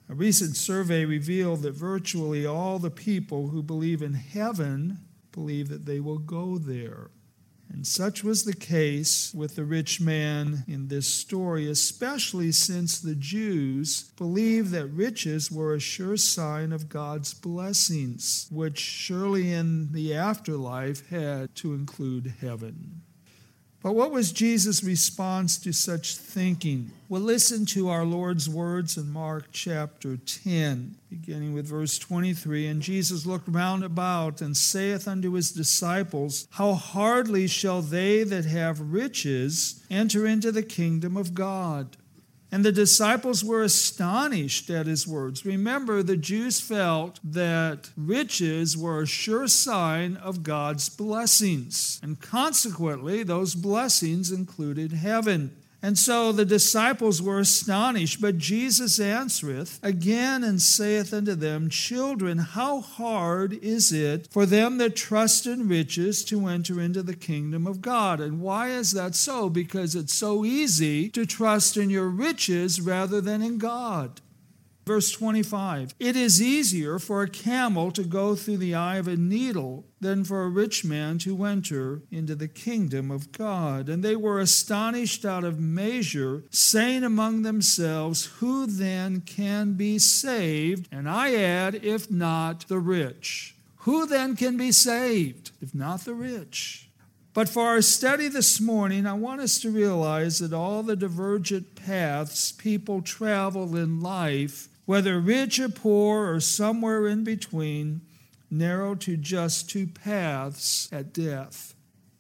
A recent survey revealed that virtually all the people who believe in heaven believe that they will go there. And such was the case with the rich man in this story, especially since the Jews believed that riches were a sure sign of God's blessings, which surely in the afterlife had to include heaven. But what was Jesus' response to such thinking? Well, listen to our Lord's words in Mark chapter 10, beginning with verse 23. And Jesus looked round about and saith unto his disciples, How hardly shall they that have riches enter into the kingdom of God? And the disciples were astonished at his words. Remember, the Jews felt that riches were a sure sign of God's blessings. And consequently, those blessings included heaven. And so the disciples were astonished. But Jesus answereth again and saith unto them, Children, how hard is it for them that trust in riches to enter into the kingdom of God? And why is that so? Because it's so easy to trust in your riches rather than in God. Verse 25, It is easier for a camel to go through the eye of a needle than for a rich man to enter into the kingdom of God. And they were astonished out of measure, saying among themselves, Who then can be saved? And I add, if not the rich. Who then can be saved, if not the rich? But for our study this morning, I want us to realize that all the divergent paths people travel in life, whether rich or poor or somewhere in between, narrow to just two paths at death.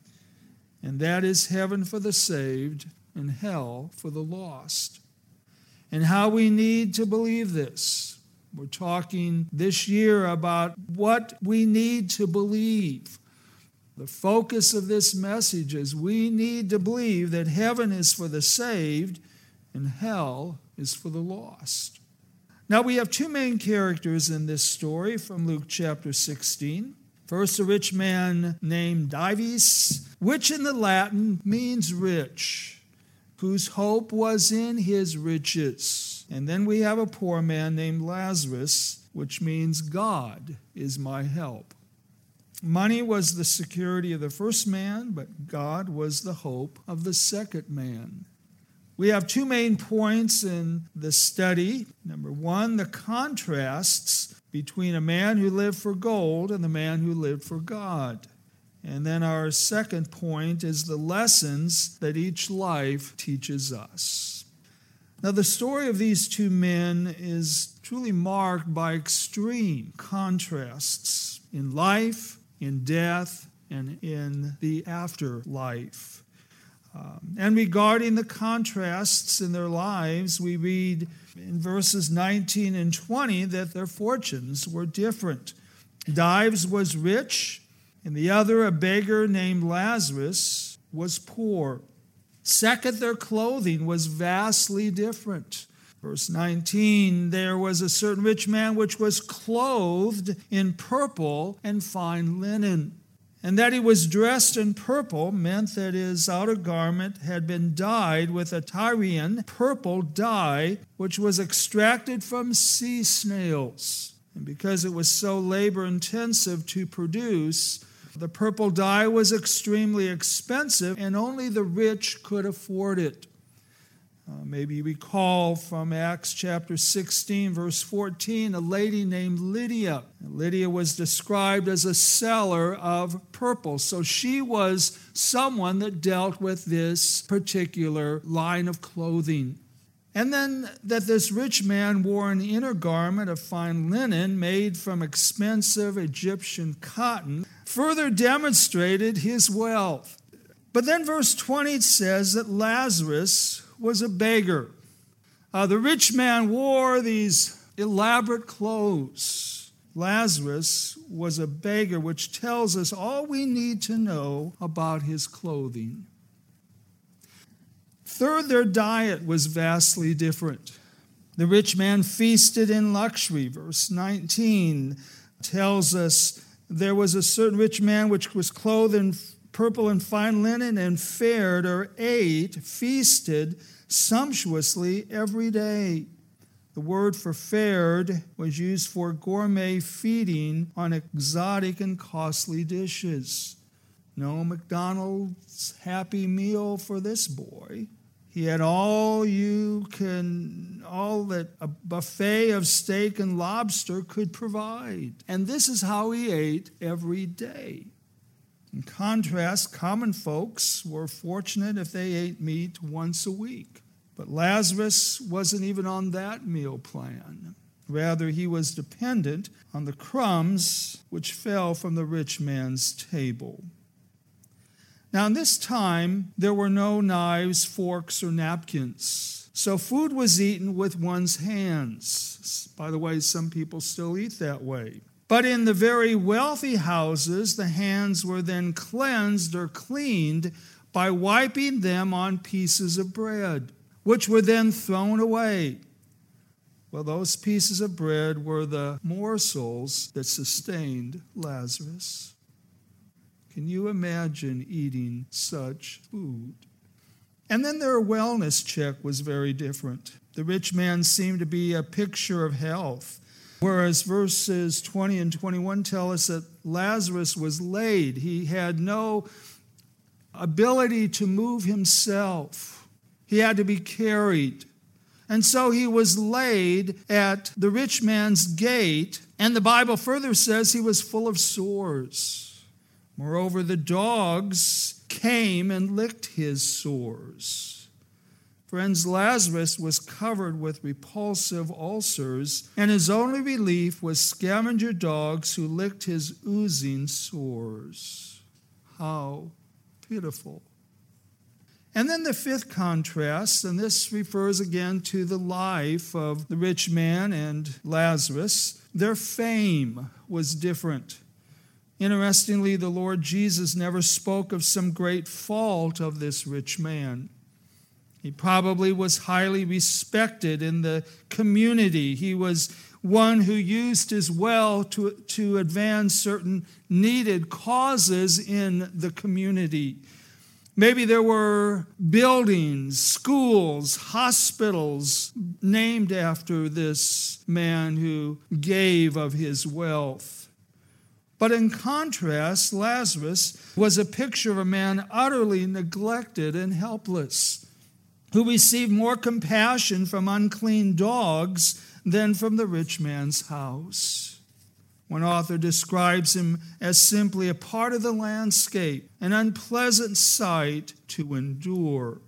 And that is heaven for the saved and hell for the lost. And how we need to believe this. We're talking this year about what we need to believe. The focus of this message is we need to believe that heaven is for the saved and hell is for the lost. Now, we have two main characters in this story from Luke chapter 16. First, a rich man named Dives, which in the Latin means rich, whose hope was in his riches. And then we have a poor man named Lazarus, which means God is my help. Money was the security of the first man, but God was the hope of the second man. We have two main points in the study. Number one, the contrasts between a man who lived for gold and the man who lived for God. And then our second point is the lessons that each life teaches us. Now, the story of these two men is truly marked by extreme contrasts in life, in death, and in the afterlife. And regarding the contrasts in their lives, we read in verses 19 and 20 that their fortunes were different. Dives was rich, and the other, a beggar named Lazarus, was poor. Second, their clothing was vastly different. Verse 19, there was a certain rich man which was clothed in purple and fine linen. And that he was dressed in purple meant that his outer garment had been dyed with a Tyrian purple dye, which was extracted from sea snails. And because it was so labor-intensive to produce, the purple dye was extremely expensive, and only the rich could afford it. Maybe you recall from Acts chapter 16, verse 14, a lady named Lydia. Lydia was described as a seller of purple. So she was someone that dealt with this particular line of clothing. And then that this rich man wore an inner garment of fine linen made from expensive Egyptian cotton further demonstrated his wealth. But then verse 20 says that Lazarus was a beggar. The rich man wore these elaborate clothes. Lazarus was a beggar, which tells us all we need to know about his clothing. Third, their diet was vastly different. The rich man feasted in luxury. Verse 19 tells us there was a certain rich man which was clothed in purple and fine linen, and fared or ate, feasted sumptuously every day. The word for fared was used for gourmet feeding on exotic and costly dishes. No McDonald's Happy Meal for this boy. He had all that a buffet of steak and lobster could provide. And this is how he ate every day. In contrast, common folks were fortunate if they ate meat once a week. But Lazarus wasn't even on that meal plan. Rather, he was dependent on the crumbs which fell from the rich man's table. Now, in this time, there were no knives, forks, or napkins. So food was eaten with one's hands. By the way, some people still eat that way. But in the very wealthy houses, the hands were then cleansed or cleaned by wiping them on pieces of bread, which were then thrown away. Well, those pieces of bread were the morsels that sustained Lazarus. Can you imagine eating such food? And then their wellness check was very different. The rich man seemed to be a picture of health, whereas verses 20 and 21 tell us that Lazarus was laid. He had no ability to move himself. He had to be carried. And so he was laid at the rich man's gate, and the Bible further says he was full of sores. Moreover, the dogs came and licked his sores. Friends, Lazarus was covered with repulsive ulcers, and his only relief was scavenger dogs who licked his oozing sores. How pitiful. And then the fifth contrast, and this refers again to the life of the rich man and Lazarus. Their fame was different. Interestingly, the Lord Jesus never spoke of some great fault of this rich man. He probably was highly respected in the community. He was one who used his wealth to advance certain needed causes in the community. Maybe there were buildings, schools, hospitals named after this man who gave of his wealth. But in contrast, Lazarus was a picture of a man utterly neglected and helpless, who received more compassion from unclean dogs than from the rich man's house. One author describes him as simply a part of the landscape, an unpleasant sight to endure.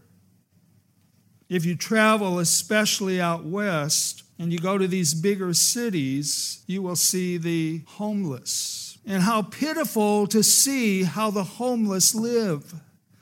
If you travel, especially out west, and you go to these bigger cities, you will see the homeless. And how pitiful to see how the homeless live.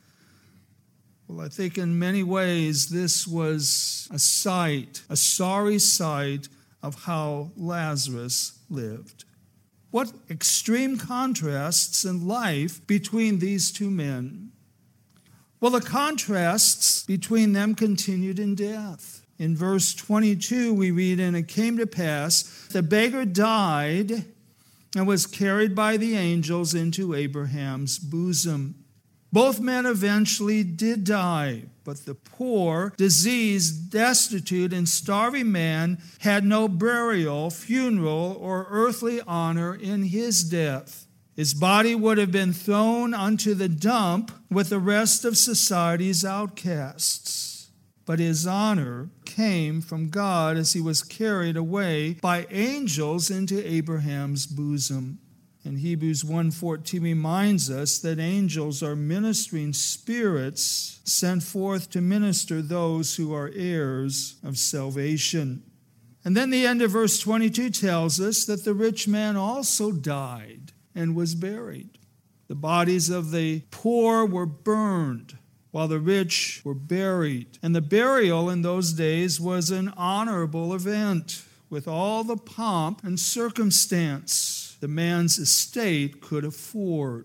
Well, I think in many ways this was a sorry sight of how Lazarus lived. What extreme contrasts in life between these two men. Well, the contrasts between them continued in death. In verse 22 we read, "And it came to pass, the beggar died and was carried by the angels into Abraham's bosom." Both men eventually did die, but the poor, diseased, destitute, and starving man had no burial, funeral, or earthly honor in his death. His body would have been thrown onto the dump with the rest of society's outcasts. But his honor came from God as he was carried away by angels into Abraham's bosom. And Hebrews 1:14 reminds us that angels are ministering spirits sent forth to minister those who are heirs of salvation. And then the end of verse 22 tells us that the rich man also died and was buried. The bodies of the poor were burned, while the rich were buried. And the burial in those days was an honorable event with all the pomp and circumstance the man's estate could afford.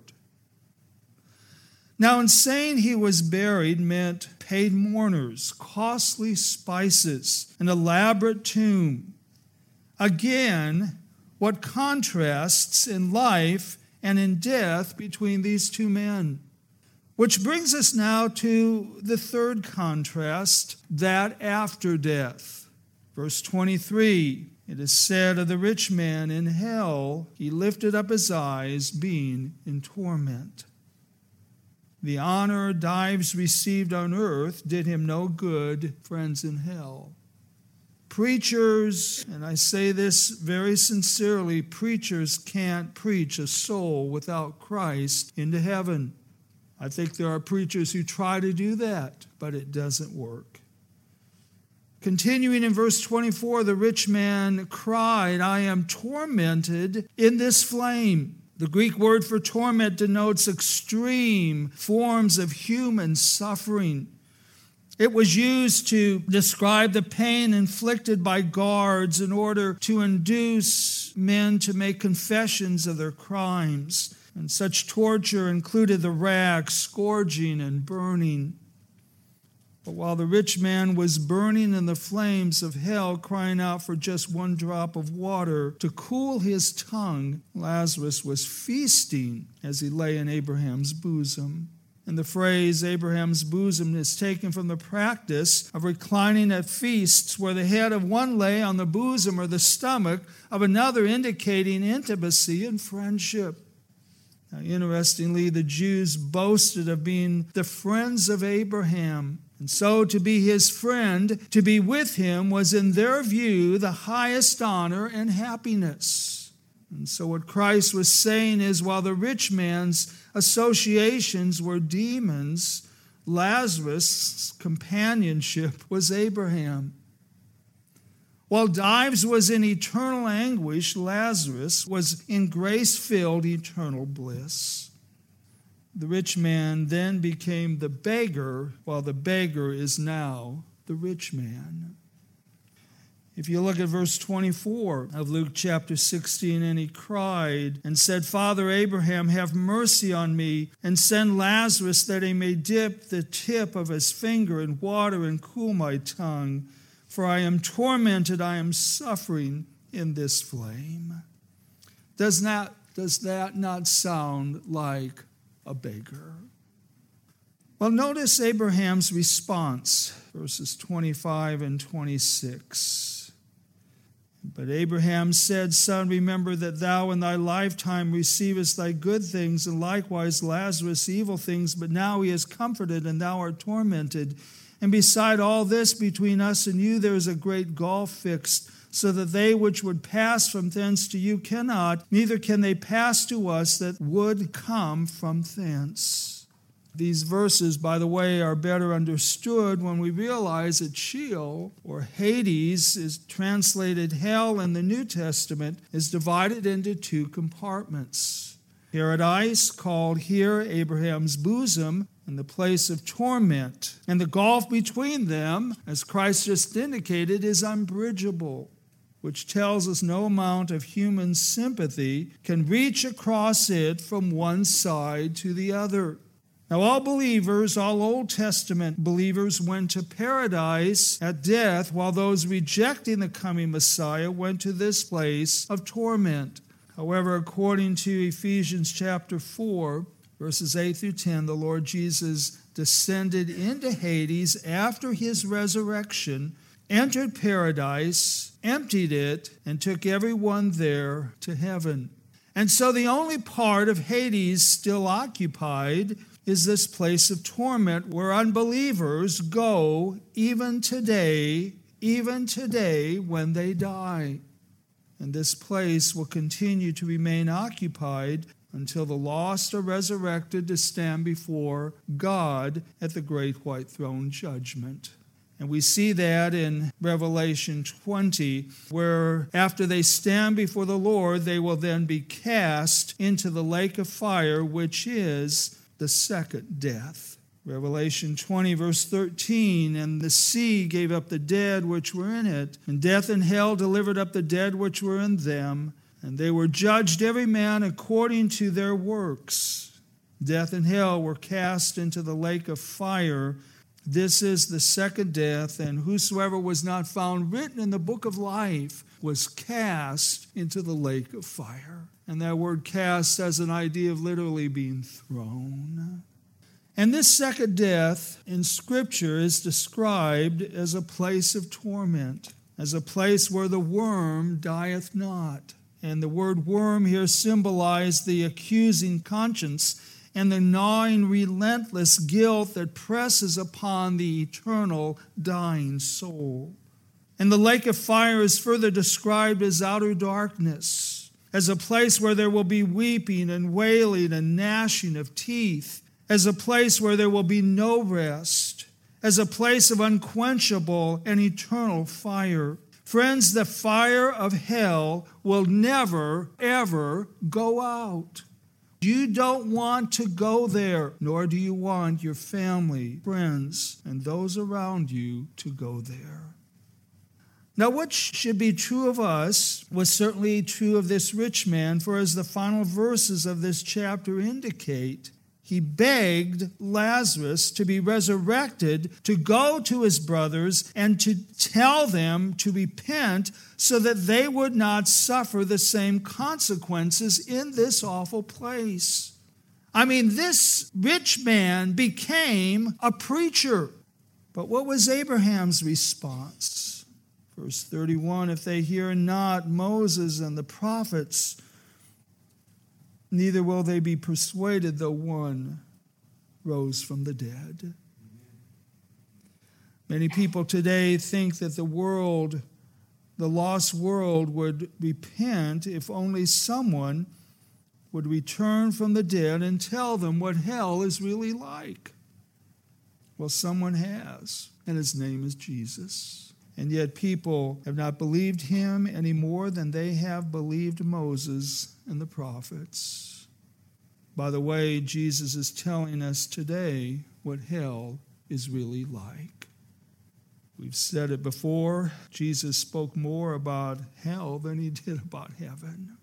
Now, in saying he was buried meant paid mourners, costly spices, an elaborate tomb. Again, what contrasts in life and in death between these two men. Which brings us now to the third contrast, that after death. Verse 23, it is said of the rich man in hell, he lifted up his eyes, being in torment. The honor Dives received on earth did him no good, friends, in hell. Preachers, and I say this very sincerely, preachers can't preach a soul without Christ into heaven. I think there are preachers who try to do that, but it doesn't work. Continuing in verse 24, the rich man cried, I am tormented in this flame. The Greek word for torment denotes extreme forms of human suffering. It was used to describe the pain inflicted by guards in order to induce men to make confessions of their crimes. And such torture included the rack, scourging, and burning. But while the rich man was burning in the flames of hell, crying out for just one drop of water to cool his tongue, Lazarus was feasting as he lay in Abraham's bosom. And the phrase Abraham's bosom is taken from the practice of reclining at feasts where the head of one lay on the bosom or the stomach of another, indicating intimacy and friendship. Now, interestingly, the Jews boasted of being the friends of Abraham. And so to be his friend, to be with him, was in their view the highest honor and happiness. And so what Christ was saying is, while the rich man's associations were demons, Lazarus' companionship was Abraham. While Dives was in eternal anguish, Lazarus was in grace-filled eternal bliss. The rich man then became the beggar, while the beggar is now the rich man. If you look at verse 24 of Luke chapter 16, and he cried and said, Father Abraham, have mercy on me, and send Lazarus that he may dip the tip of his finger in water and cool my tongue, for I am tormented, I am suffering in this flame. Does that not sound like a beggar? Well, notice Abraham's response, verses 25 and 26. But Abraham said, Son, remember that thou in thy lifetime receivest thy good things, and likewise Lazarus evil things, but now he is comforted, and thou art tormented. And beside all this, between us and you there is a great gulf fixed, so that they which would pass from thence to you cannot, neither can they pass to us that would come from thence. These verses, by the way, are better understood when we realize that Sheol, or Hades, is translated hell in the New Testament, is divided into two compartments. Paradise, called here Abraham's bosom, and the place of torment. And the gulf between them, as Christ just indicated, is unbridgeable, which tells us no amount of human sympathy can reach across it from one side to the other. Now, all believers, all Old Testament believers, went to paradise at death, while those rejecting the coming Messiah went to this place of torment. However, according to Ephesians chapter 4, verses 8 through 10, the Lord Jesus descended into Hades after his resurrection, entered paradise, emptied it, and took everyone there to heaven. And so the only part of Hades still occupied is this place of torment where unbelievers go even today when they die. And this place will continue to remain occupied until the lost are resurrected to stand before God at the great white throne judgment. And we see that in Revelation 20, where after they stand before the Lord, they will then be cast into the lake of fire, which is the second death. Revelation 20, verse 13, and the sea gave up the dead which were in it, and death and hell delivered up the dead which were in them, and they were judged every man according to their works. Death and hell were cast into the lake of fire. This is the second death, and whosoever was not found written in the book of life was cast into the lake of fire. And that word cast has an idea of literally being thrown. And this second death in Scripture is described as a place of torment. as a place where the worm dieth not. And the word worm here symbolized the accusing conscience and the gnawing, relentless guilt that presses upon the eternal, dying soul. And the lake of fire is further described as outer darkness, as a place where there will be weeping and wailing and gnashing of teeth, as a place where there will be no rest, as a place of unquenchable and eternal fire. Friends, the fire of hell will never, ever go out. You don't want to go there, nor do you want your family, friends, and those around you to go there. Now, what should be true of us was certainly true of this rich man, for as the final verses of this chapter indicate, he begged Lazarus to be resurrected, to go to his brothers and to tell them to repent so that they would not suffer the same consequences in this awful place. I mean, this rich man became a preacher. But what was Abraham's response? Verse 31, if they hear not Moses and the prophets, neither will they be persuaded, though one rose from the dead. Many people today think that the world, the lost world, would repent if only someone would return from the dead and tell them what hell is really like. Well, someone has, and his name is Jesus. And yet people have not believed him any more than they have believed Moses and the prophets. By the way, Jesus is telling us today what hell is really like. We've said it before, Jesus spoke more about hell than he did about heaven.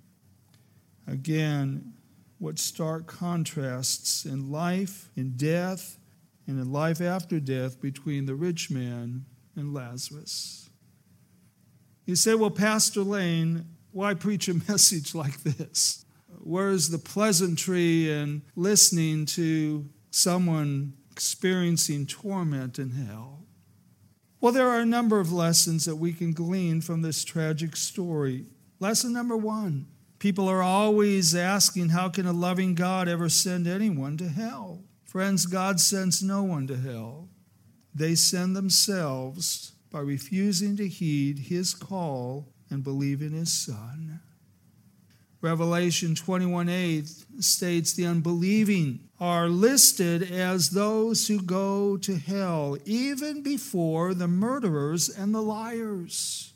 Again, what stark contrasts in life, in death, and in life after death between the rich man and Lazarus. You say, well, Pastor Lane, why preach a message like this? Where's the pleasantry in listening to someone experiencing torment in hell? Well, there are a number of lessons that we can glean from this tragic story. Lesson number one, people are always asking, how can a loving God ever send anyone to hell? Friends, God sends no one to hell. They send themselves by refusing to heed his call and believe in his Son. Revelation 21:8 states the unbelieving are listed as those who go to hell, even before the murderers and the liars.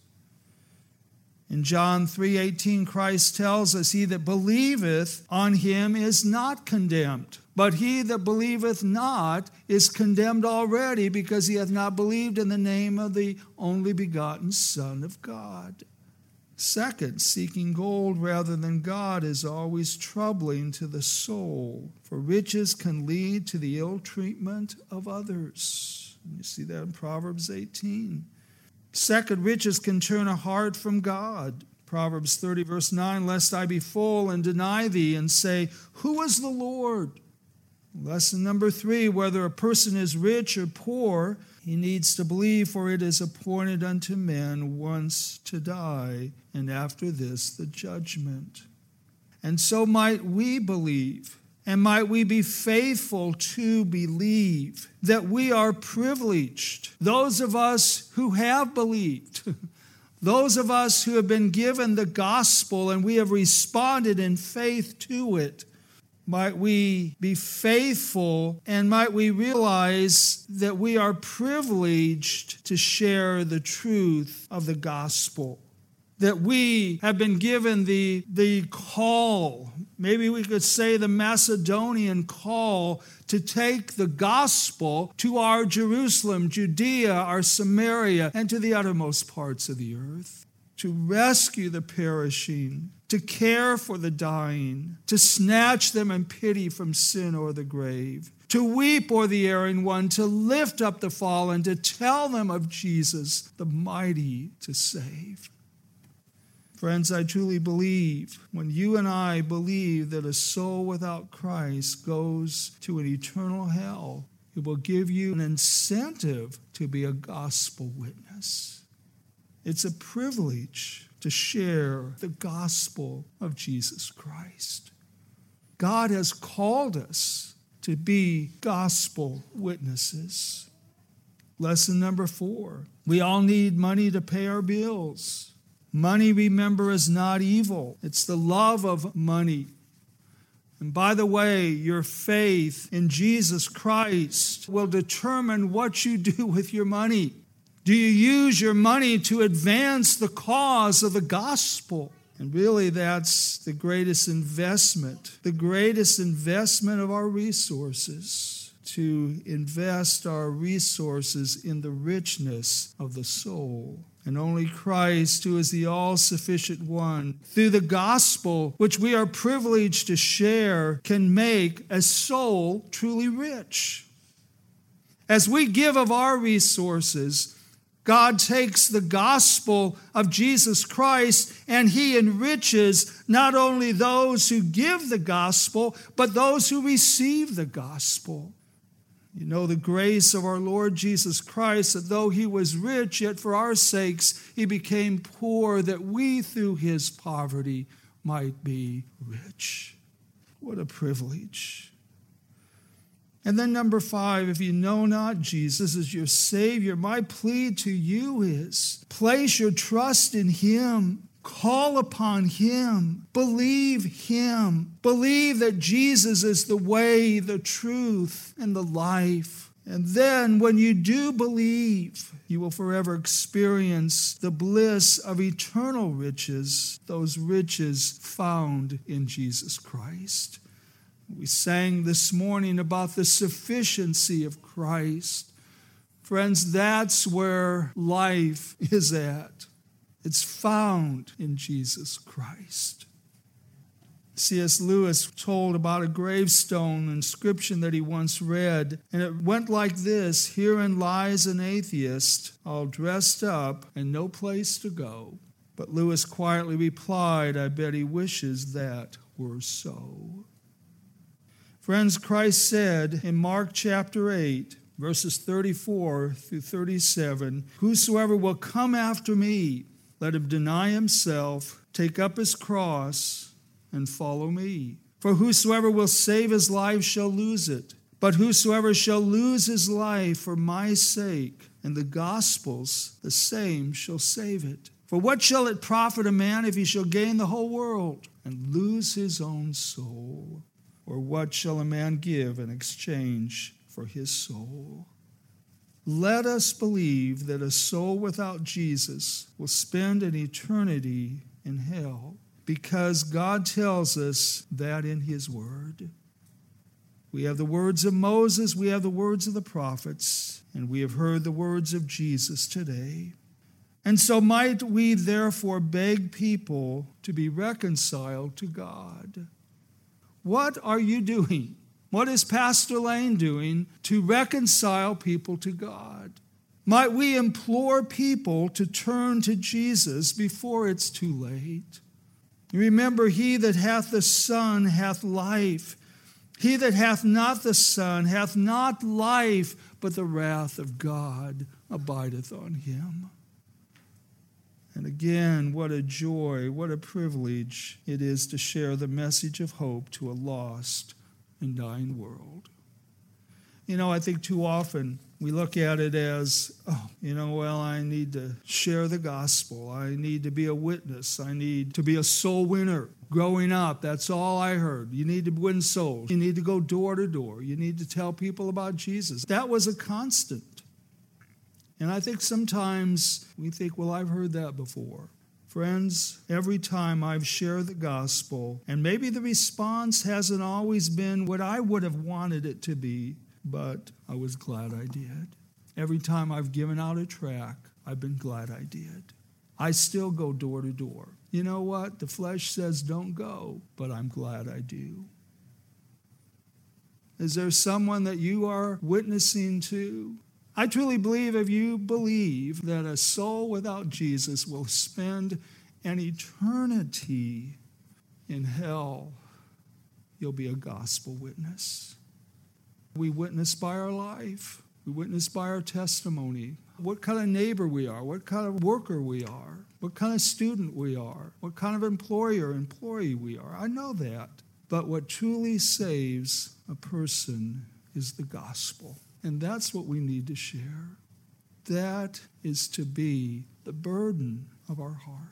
In John 3:18, Christ tells us, he that believeth on him is not condemned, but he that believeth not is condemned already, because he hath not believed in the name of the only begotten Son of God. Second, seeking gold rather than God is always troubling to the soul, for riches can lead to the ill treatment of others. You see that in Proverbs 18. Second, riches can turn a heart from God. Proverbs 30, verse 9, lest I be full and deny thee and say, who is the Lord? Lesson number 3, whether a person is rich or poor, he needs to believe, for it is appointed unto men once to die, and after this the judgment. And so might we believe, and might we be faithful to believe that we are privileged, those of us who have believed, those of us who have been given the gospel and we have responded in faith to it. Might we be faithful, and might we realize that we are privileged to share the truth of the gospel. That we have been given the call, maybe we could say the Macedonian call, to take the gospel to our Jerusalem, Judea, our Samaria, and to the uttermost parts of the earth. To rescue the perishing, to care for the dying, to snatch them in pity from sin or the grave, to weep o'er the erring one, to lift up the fallen, to tell them of Jesus, the mighty to save. Friends, I truly believe when you and I believe that a soul without Christ goes to an eternal hell, it will give you an incentive to be a gospel witness. It's a privilege to share the gospel of Jesus Christ. God has called us to be gospel witnesses. Lesson number 4. We all need money to pay our bills. Money, remember, is not evil. It's the love of money. And by the way, your faith in Jesus Christ will determine what you do with your money. Do you use your money to advance the cause of the gospel? And really, that's the greatest investment of our resources, to invest our resources in the richness of the soul. And only Christ, who is the all-sufficient one, through the gospel, which we are privileged to share, can make a soul truly rich. As we give of our resources, God takes the gospel of Jesus Christ and He enriches not only those who give the gospel, but those who receive the gospel. You know the grace of our Lord Jesus Christ, that though He was rich, yet for our sakes He became poor, that we through His poverty might be rich. What a privilege. And then number 5, if you know not Jesus as your Savior, my plea to you is, place your trust in Him. Call upon Him. Believe Him. Believe that Jesus is the way, the truth, and the life. And then when you do believe, you will forever experience the bliss of eternal riches, those riches found in Jesus Christ. We sang this morning about the sufficiency of Christ. Friends, that's where life is at. It's found in Jesus Christ. C.S. Lewis told about a gravestone inscription that he once read, and it went like this: "Herein lies an atheist, all dressed up and no place to go." But Lewis quietly replied, "I bet he wishes that were so." Friends, Christ said in Mark chapter 8, verses 34 through 37, "Whosoever will come after me, let him deny himself, take up his cross, and follow me. For whosoever will save his life shall lose it. But whosoever shall lose his life for my sake and the gospel's, the same shall save it. For what shall it profit a man if he shall gain the whole world and lose his own soul? Or what shall a man give in exchange for his soul?" Let us believe that a soul without Jesus will spend an eternity in hell, because God tells us that in His Word. We have the words of Moses, we have the words of the prophets, and we have heard the words of Jesus today. And so might we therefore beg people to be reconciled to God. What are you doing? What is Pastor Lane doing to reconcile people to God? Might we implore people to turn to Jesus before it's too late? Remember, he that hath the Son hath life. He that hath not the Son hath not life, but the wrath of God abideth on him. And again, what a joy, what a privilege it is to share the message of hope to a lost and dying world. You know, I think too often we look at it as, I need to share the gospel. I need to be a witness. I need to be a soul winner. Growing up, that's all I heard. You need to win souls. You need to go door to door. You need to tell people about Jesus. That was a constant. And I think sometimes we think, well, I've heard that before. Friends, every time I've shared the gospel, and maybe the response hasn't always been what I would have wanted it to be, but I was glad I did. Every time I've given out a tract, I've been glad I did. I still go door to door. You know what? The flesh says don't go, but I'm glad I do. Is there someone that you are witnessing to? I truly believe if you believe that a soul without Jesus will spend an eternity in hell, you'll be a gospel witness. We witness by our life. We witness by our testimony what kind of neighbor we are, what kind of worker we are, what kind of student we are, what kind of employee we are. I know that. But what truly saves a person is the gospel. And that's what we need to share. That is to be the burden of our heart.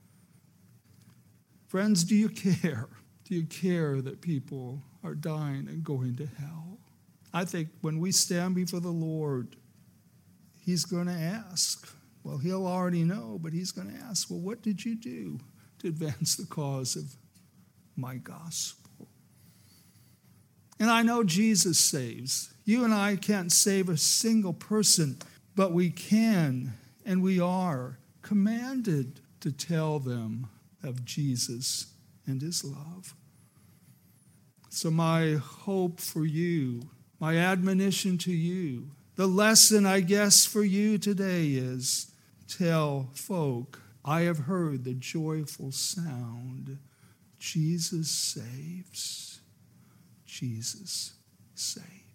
Friends, do you care? Do you care that people are dying and going to hell? I think when we stand before the Lord, he's going to ask. Well, he'll already know, but he's going to ask, well, what did you do to advance the cause of my gospel? And I know Jesus saves. You and I can't save a single person, but we can, and we are commanded to tell them of Jesus and his love. So my hope for you, my admonition to you, the lesson I guess for you today is tell folk, I have heard the joyful sound. Jesus saves. Jesus saves.